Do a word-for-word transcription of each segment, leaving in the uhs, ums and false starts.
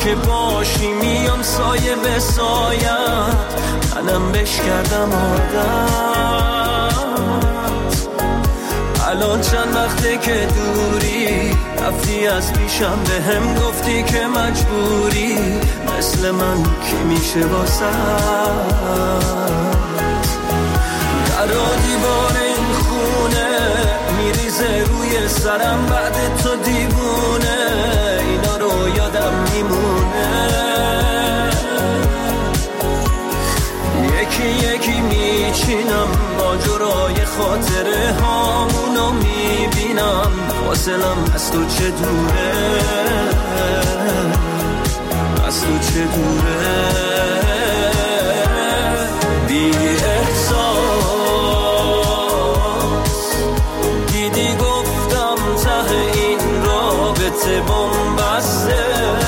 که باشی میام سایه به سایت، منم بش کردم عادت. الان چند وقته که دوری، رفتی از پیشم به هم گفتی که مجبوری، مثل من کی میشه واسه در دیوار این خونه میریزه روی سرم بعد تو دیوونه، اینا رو یادم میمونه. یکی یکی میچینم ماجرای خاطره هامونو میبینم، فاصلم از تو چه دوره، از تو چه دوره. بی احساس دیدی گفتم ته این رابطه بن‌بسته،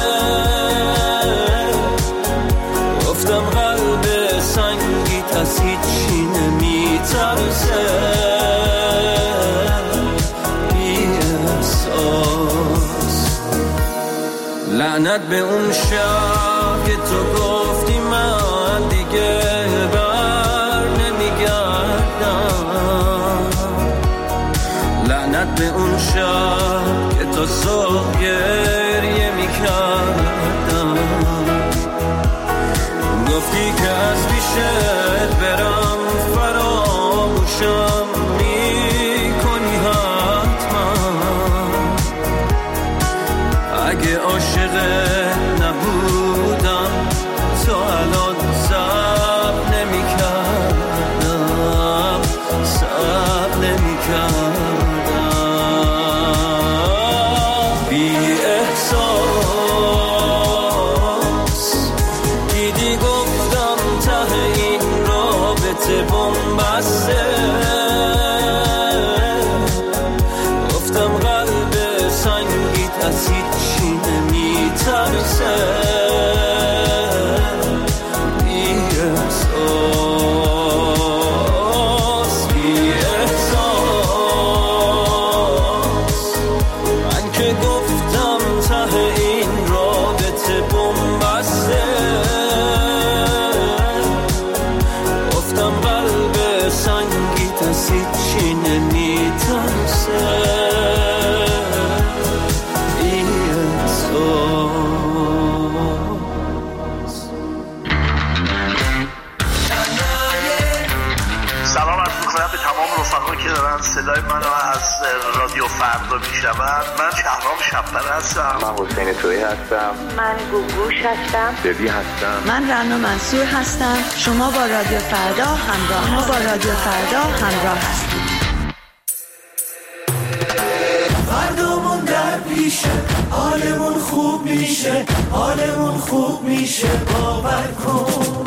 گفتم قلب سنگیت از هیچی نمیترسه. بی احساس لعنت به اون شب که تو گفتی من دیگه بر نمیگردم، لعنت به اون شب که تو صبح گریه میکردم، گفتی که از پیشت برم فراموشم میکنی حتما، اگه عاشقت نبودم تو الان صبر نمیکردم، صبر نمیکردم. بی احساس دیدی گفتم ته این رابطه بن‌بسته، گفتم قلب سنگیت از هیچی نمیترسه. بی احساس بی احساس من که گفتم ته این رابطه بن‌بسته، گفتم قلب سنگیت از هیچی نمیترسه. بی احساس. سلام عرض می‌کنم به تمام رفقا که دارن صدای منو از رادیو فردا میشنون. من شهرام شب‌پر هستم. من حسین تویی هستم. من گوگوش هستم. ببی هستم. من رنا منصور هستم. شما با رادیو فردا همراه شما با رادیو فردا همراه هستید. فردامون در پیشه، حالمون خوب میشه، حالمون خوب میشه، باور کن.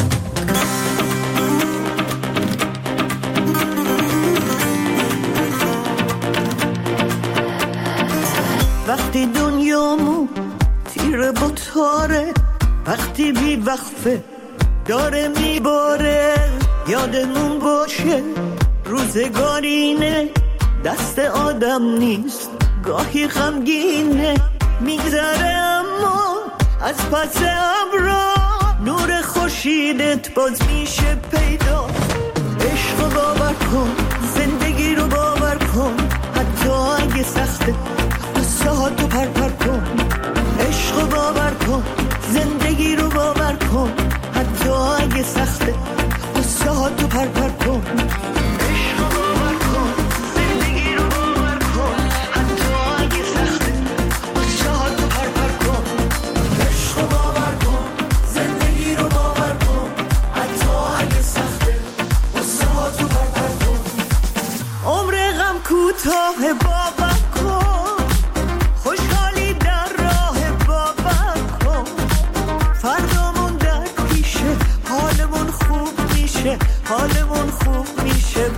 وقتی دنیامون تیره با تاره، وقتی بی وقفه داره میباره، یادمون باشه روزگارینه، دست آدم نیست گاهی غمگینه، میگذره اما از پس ابرا نور خورشیدت باز میشه پیدا. عشق رو باور کن، زندگی رو باور کن، حتی اگه سخته قصه ها تو پر پر کن. عشق رو باور کن، زندگی رو باور کن، حتی اگه سخته قصه ها تو پر پر کن. عشق رو باور کن، زندگی رو باور کن، حتی اگه سخته قصه ها تو پر پر کن. عشق رو باور کن، زندگی رو باور کن، حتی اگه سخته قصه ها تو پر پر کن. عمر غم کوتاه باور کن، خوشحالی در راه باور کن. فردامون در پیشه، حالمون خوب میشه، حالمون خوب میشه،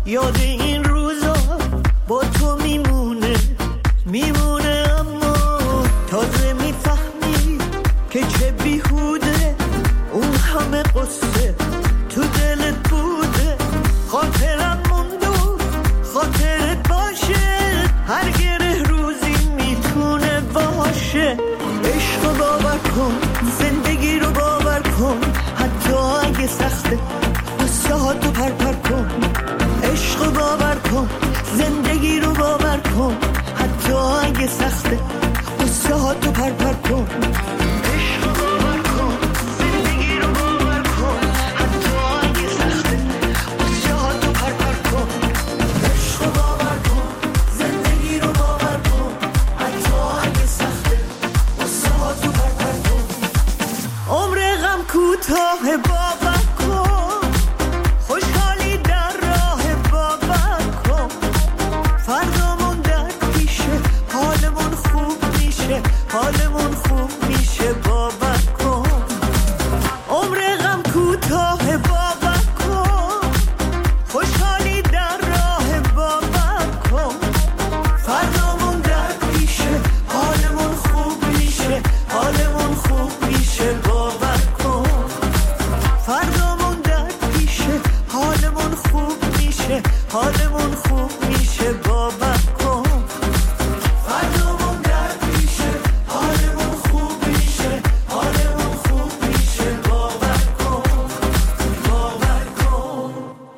یاد این روزا با تو میمونه میمونه، اما تازه میفهمی که چه بیهوده اون همه قصه تو دلت بوده. خاطرم موندو خاطرت باشه، هر گره روزی میتونه باشه. عشق رو باور کن، زندگی رو باور کن، حتی اگه سخته قصه ها تو پر پر کن. عشق رو باور کن، زندگی رو باور کن، حتی اگه سخته قصه ها تو پر پر کن. عشق رو باور کن، زندگی رو باور کن، حتی اگه سخته قصه ها تو پر پر کن. عشق رو باور کن، زندگی رو باور کن، حتی اگه سخته قصه ها تو پر پر کن. عمر غم کوتاه باور کن، خوشحالی در راه باور کن. فردامون در پیشه، حالمون خوب میشه، حالمون خوب میشه، باور کن. عمر غم کوتاه باور کن، خوشحالی در راه باور کن. فردامون در پیشه، حالمون خوب میشه، حالمون خوب میشه، باور کن. فردامون در پیشه، حالمون خوب میشه، حالمون خوب میشه، باور کن. فردامون در پیشه، حالمون خوب میشه، حالمون خوب میشه، باور کن، باور کن.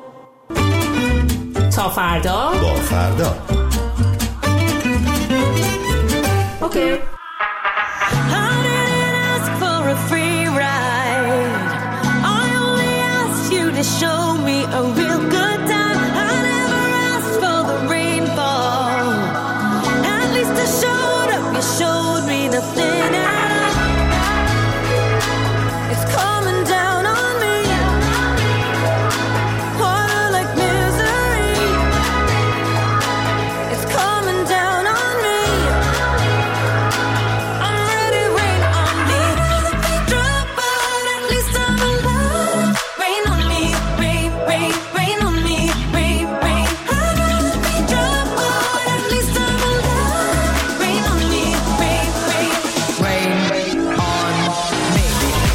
تا فردا با فردا. اوکی. I didn't ask for a free ride. I only asked you to show me a real good time. I never asked for the rainfall. At least I showed up. You showed me nothing at all. It's coming down on me. Water like misery. It's coming down on me. I'm ready, rain on me. Drop out, at least I'm alive. Rain on me, rain, rain, rain on me, rain, rain. I'd rather be drop out, at least I'm alive. Rain on me, rain, rain, Rain on me.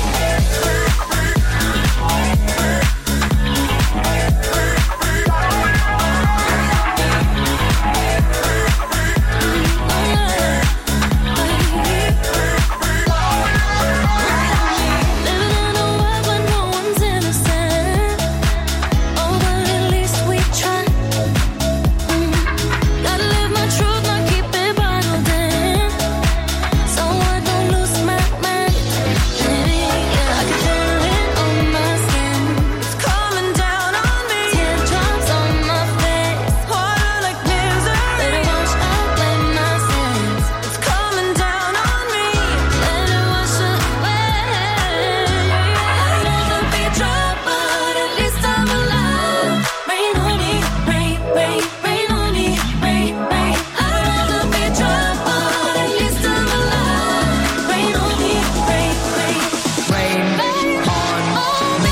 living in a world where no one's innocent. Oh, but at least we try. Mm. Gotta live my truth, not keep it bottled in, so I don't lose my mind. Yeah, I can feel it on my skin. It's coming down on me. Teardrops on my face. Water like misery. Let it wash away my sins. It's coming down on me. Let it wash away. I'd rather be dry, but at least I'm alive. Rain on me, rain, rain, rain on me, rain, rain. I'd rather be dry, but at least I'm alive. Rain on me, rain, rain, Rain on me.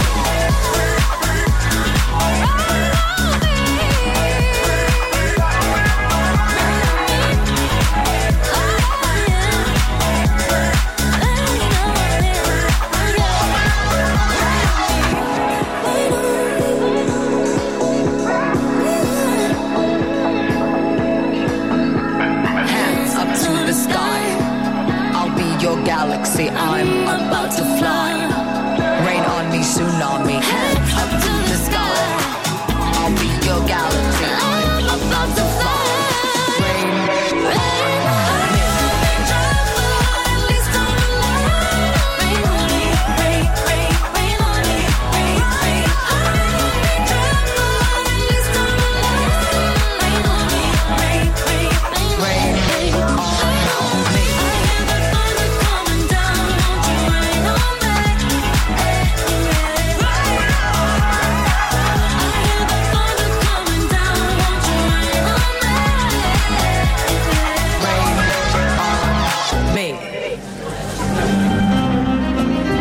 Hands up to the sky. I'll be your galaxy. I'm about to fly. Rain on me, tsunami. Hands up to the sky. I'll be your galaxy. I'm about to fly. Rain on me. at least I'm alive. Rain on me, rain, rain, rain on me, rain, rain. I'd rather be dry, but at least I'm alive. Rain on me, rain, rain, rain, Rain rain. on me. I hear the thunder coming down, won't you rain on me?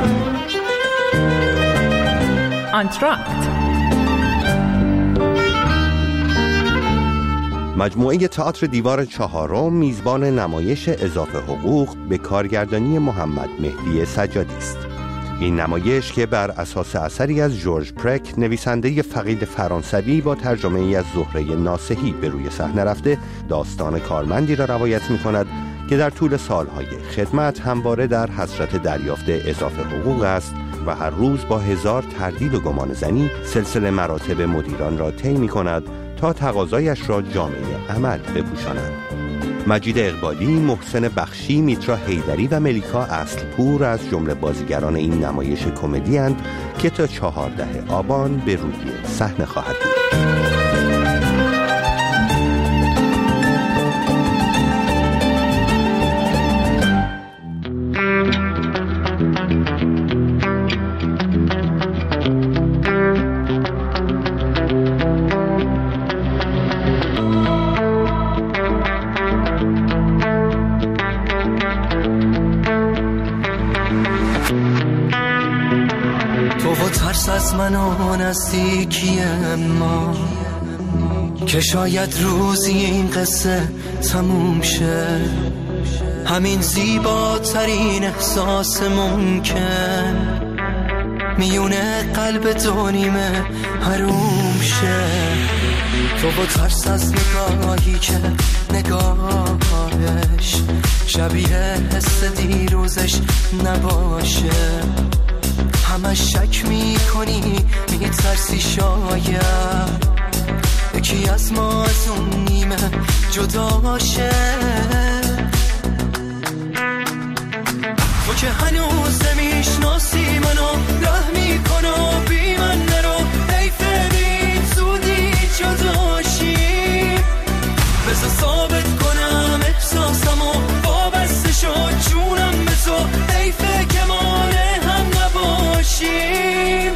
Entr'acte. مجموعه تئاتر دیوار چهارم میزبان نمایش اضافه حقوق به کارگردانی محمد مهدی سجادی است. این نمایش که بر اساس اثری از جورج پرک نویسنده فقید فرانسوی با ترجمه ای از زهره ناصحی به روی صحنه رفته، داستان کارمندی را روایت می کند که در طول سالهای خدمت همواره در حسرت دریافت اضافه حقوق است و هر روز با هزار تردید و گمان زنی سلسله مراتب مدیران را طی می کند تا تقاضایش را جامعه عمل بپوشاند. مجید اقبالی، محسن بخشی، میترا حیدری و ملیکا اصلپور از جمله بازیگران این نمایش کمدی اند که تا چهاردهم آبان به روی صحنه خواهد بود. از من و نزدیکی ما که شاید روزی این قصه تموم شه، همین زیباترین احساس ممکن میونه قلب دو نیمه حروم شه. تو با ترس از نگاهی که نگاهش شبیه حس دیروزش نباشه، همه شک میکنی میترسی شاید یکی از ما از اون نیمه جدا شه. تو که هنوز نمیشناسی منو راه میکنو بی من نرو، حیفه بی زودی جدا شی. بذار ثابت کنم احساسمو وابسته شد جونم به تو، حیفه که مانه هم نباشیم.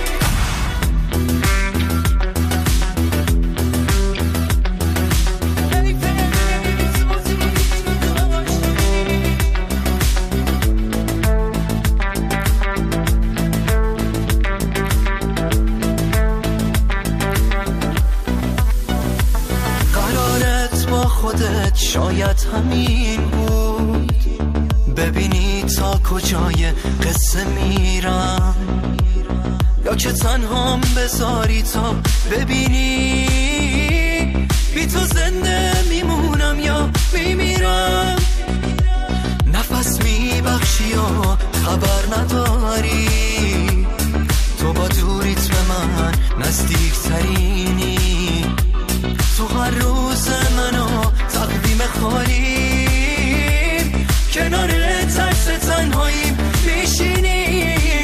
قرارت با خودت شاید همین بود، ببینی تا کجای قصه میرم، یا که تنهام بذاری تا ببینی بی تو زنده میمونم یا میمیرم. نفس میبخشی و خبر نداری، تو با دوریت به من نزدیک ترینی، تو هر روز منو تقویم خالیم، کنار ترس تنهاییم میشینی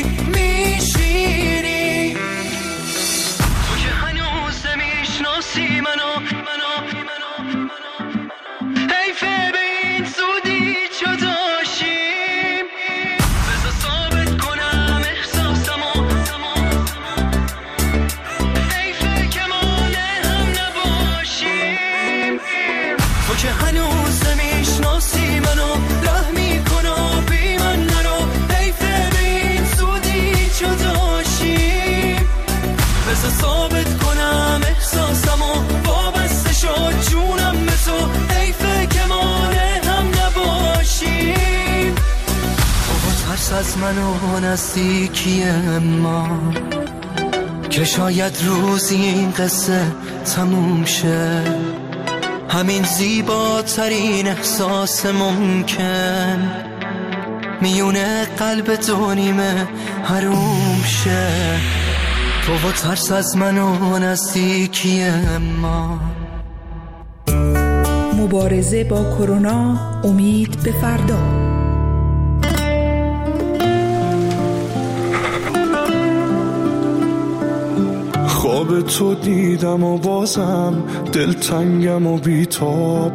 میشینی. تو که هنوز نمیشناسی منو منو حیفه به این زودی جدا شیم. بذار ثابت کنم احساسمو، حیفه که مانه هم نباشیم. تو که هنوز نمیشناسی منو راه میکنو بی من نرو، حیفه به این زودی جدا شیم. بذار ثابت کنم احساسمو وابسته شد جونم به تو، حیفه که مانه هم نباشیم. تو با ترس از من و نزدیکی ما که شاید روزی این قصه تموم شه، همین زیباترین احساس ممکن میونه قلب دو نیمه حروم شه. تو با ترس از من و نزدیکی ما. مبارزه با کرونا، امید به فردا. خواب تو دیدم و بازم دلتنگم و بیتاب،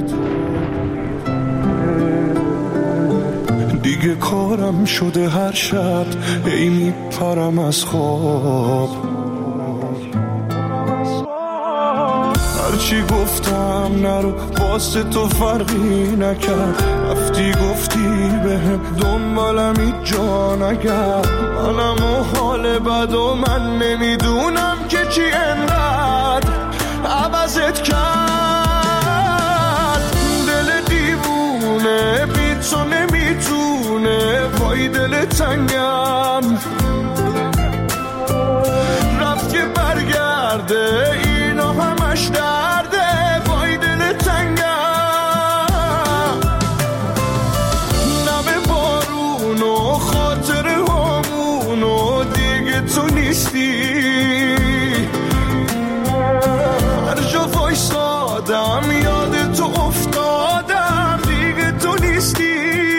دیگه کارم شده هر شب ای میپرم از خواب. هرچی گفتم نرو باز تو فرقی نکرد، رفتی گفتی بهم دنبالم هیچ جا نگرد. منم و حال بد و من نمیدونم که چی انقدر عوضت کرد. دل تنگم رفت که برگرده اینا همش درده وای دل تنگم نم بارون و خاطر همون و دیگه تو نیستی هر جا وایسادم یاد تو افتادم دیگه تو نیستی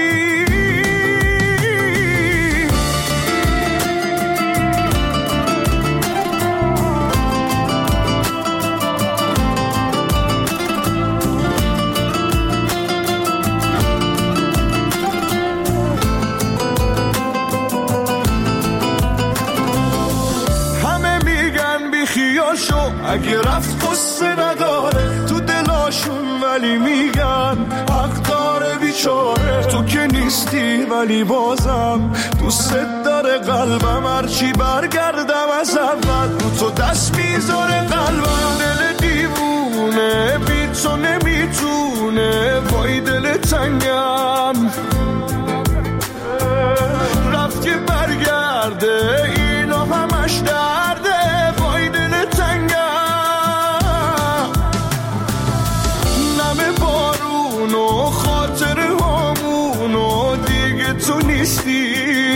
اگه رفت قصه نداره تو دلاشون ولی میگن حق داره بیچاره تو که نیستی ولی بازم دوست داره قلبم هرچی برگردم از اول رو تو دست میذاره قلبم دل دیوونه بی تو نمیتونه وای دل تنگم رفت که برگرده اینا همش درده وای دل تنگم و خاطر همون و دیگه تو نیستی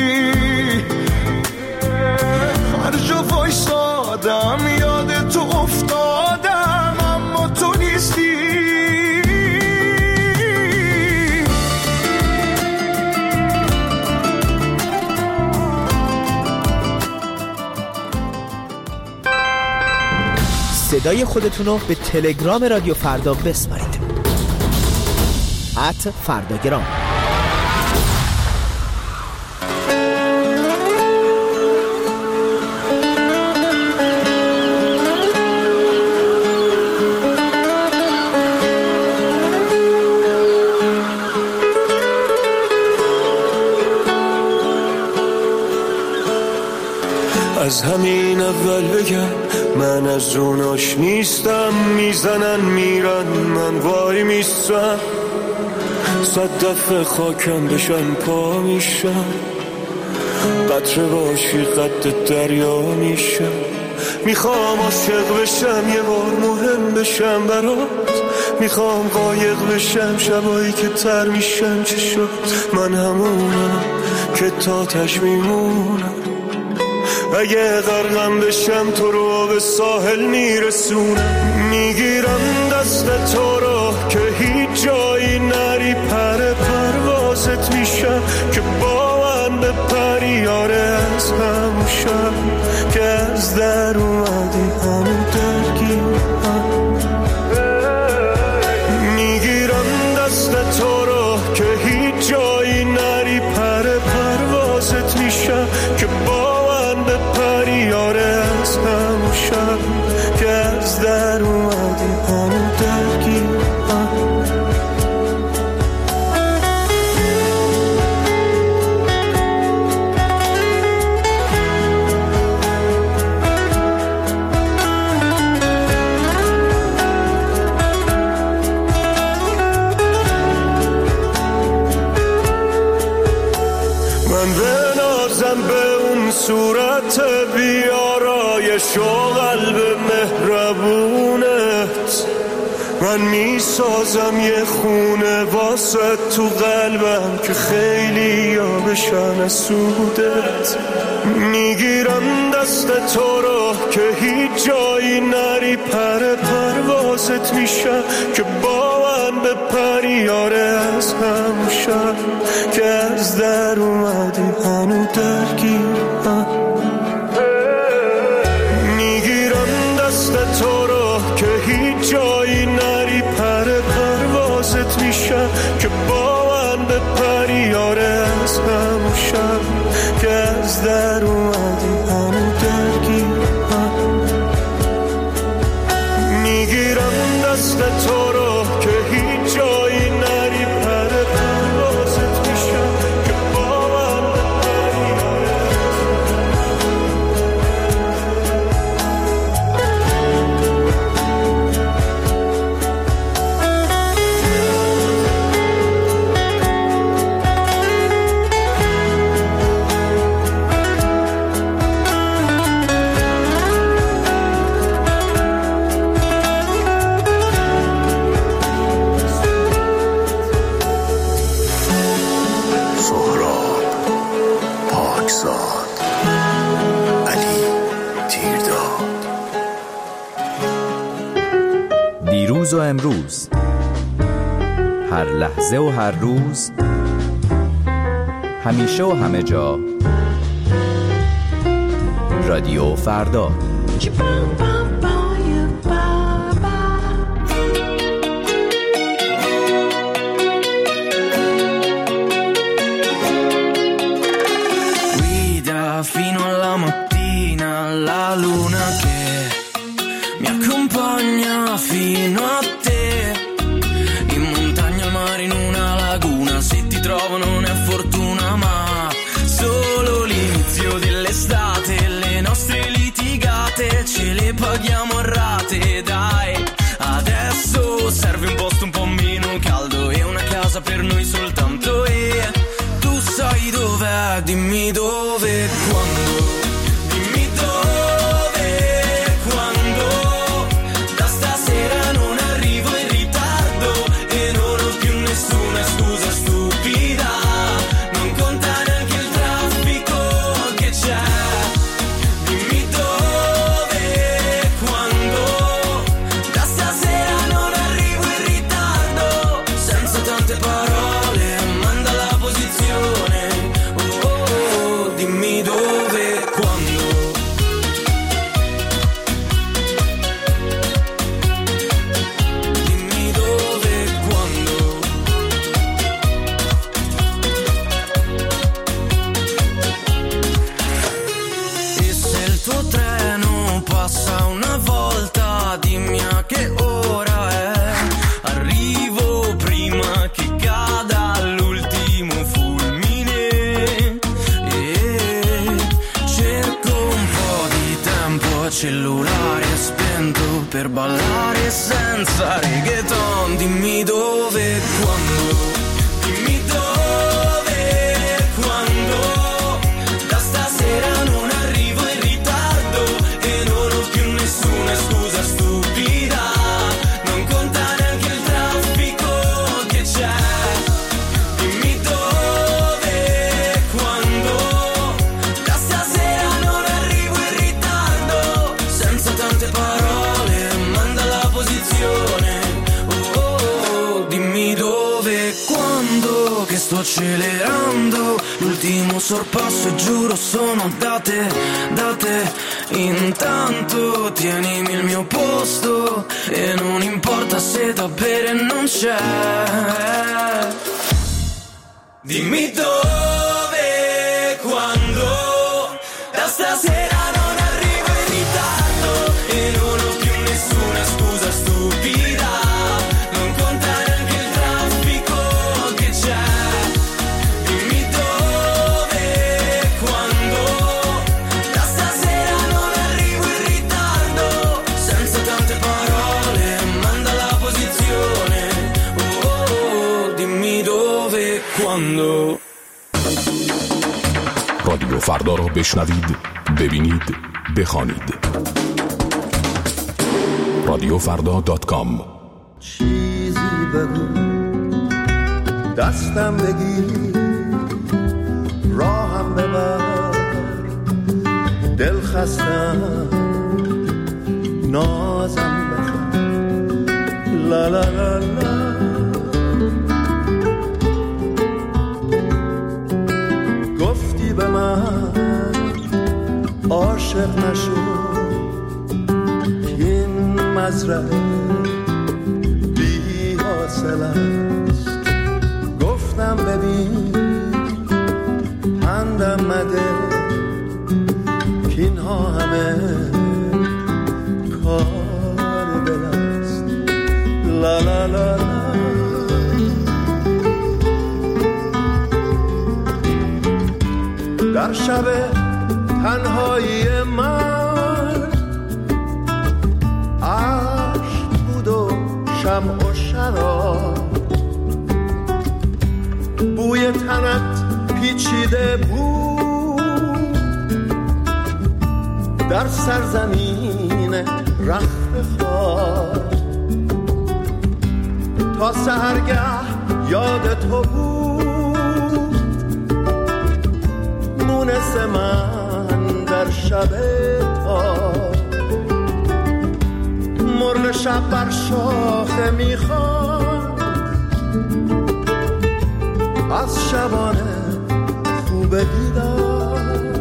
هر جا وایسادم یاد تو افتادم اما تو نیستی صدای خودتونو به تلگرام رادیو فردا بسپارید ات فرداگرام. از همین اول بگم من از اوناش نیستم میزنن میرن من وای میستم صد دفعه خاکم بشن پا میشم قطره باشی قد دریا میشم میخوام عاشق بشم یه بار مهم بشم برات میخوام قایق بشم شبایی که تر میشم چه شد من همونم که تا تش میمونم اگه غرقم بشم تو رو به ساحل میرسونم میگیرم دست تو رو که هیچ جایی نری پر پروازت میشم که با من به پریاره از همون شب که از در اومدی همون درگیرم میگیرم دست تو رو که هیچ جایی نری پر پروازت میشم که با به پریاره از همون شب که از در اومدی همون درگیرم من به نازم به اون صورت بیارایش و قلب مهربونت من میسازم یه خونه واسه تو قلبم که خیلی یا بشن از سودت میگیرم دست تو رو که هیچ جایی نری پر پروازت میشم که با من به پریاره از همون شب که از در اومدی هنو درگیرم میگیرم دست تو رو که هیچ جایی نری پر پروازت میشم که با من به پریاره از همون شب که از در اومدی هنو درگیرم میگیرم دست تو رو که هیچ جایی نری پر پروازت میشم که با من به پریاره دیروز و امروز، هر لحظه و هر روز، همیشه و همه جا. رادیو فردا. Fino alla mattina la luna che mi accompagna fino a te, in montagna, al mare, in una laguna. Se ti trovo non è fortuna ma solo l'inizio dell'estate. Le nostre litigate ce le paghiamo a rate. Dai, adesso serve un posto un po' meno caldo e una casa per noi soltanto. E tu sai dov'è, dimmi dove, quando, dimmi dove, quando, da stasera non arrivo in ritardo e non ho più nessuna scusa stupida, non conta neanche il traffico che c'è. Dimmi dove, quando, da stasera non arrivo in ritardo, senza tante parole, manda la posizione. Dimmi dove, quando. Dimmi dove, quando. E se il tuo treno passa una volta, dimmi a che ora è. Arrivo prima che cada l'ultimo fulmine. Cellulare spento per ballare senza reggaeton. Dimmi dove, quando, dimmi dove, quando, da stasera non arrivo in ritardo e non ho più nessuna scusa stupida, non conta neanche il traffico che c'è. Dimmi dove, quando, da stasera non arrivo in ritardo, senza tante parole, manda la posizione. Oh, oh, oh, dimmi dove, quando, che sto accelerando, l'ultimo sorpasso e giuro sono date, date. Intanto tienimi il mio posto e non importa se da bere non c'è. Dimmi dove, quando, da stasera non arrivo in ritardo e non ho più nessuna scusa stupida, non conta neanche il traffico che c'è. Dimmi dove, quando, da stasera non arrivo in ritardo, senza tante parole, manda la posizione. Oh, oh, oh, dimmi dove, quando. رادیو فردا را بشنوید، ببینید، بخوانید. رادیو فردا دات کام. چیزی بگو، دستم بگیر، راهم ببر، دل خستم، نازم بخواه، لا لا لا لا. گفتی به من عاشق نشو، این مزرعه بی حاصل است. گفتم ببین پندم مده، که اینها همه کار دل است. لا لا لا لا. در شب تنهایی من عشق بود و شمع و شراب، بوی تنت پیچیده بود در سرزمین رخت خواب. تا سحرگه یاد تو بود مونس من در شب تاب. مرغ شب بر شاخه میخواد از شبانه خوب دیدار.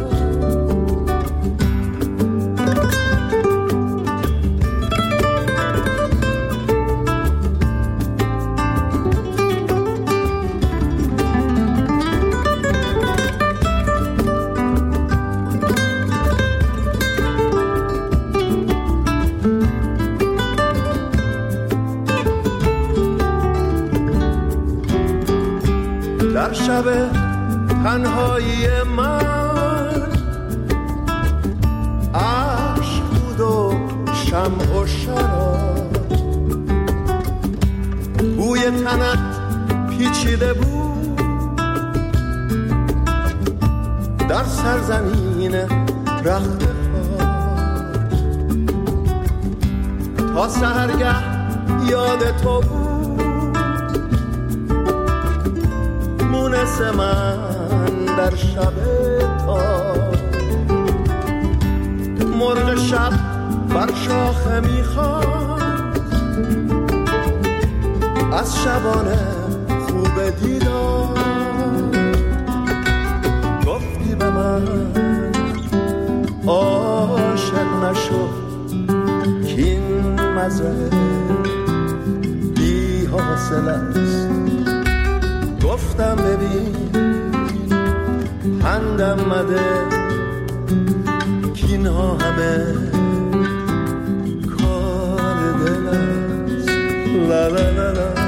در شب تنهایی من عشق بود و شمع و شراب، بوی تنت پیچیده بود در سرزمین رخت خواب. تا سحرگه یاد تو بود مونس من در شب تاب. مرغ شب بر شاخه میخواد از شبانه خوب دیدار. گفتی به من عاشق نشو کین مزه بی حاصل است. گفتم ببین پندم مده کین ها همه کار دل است. لا لا لا لا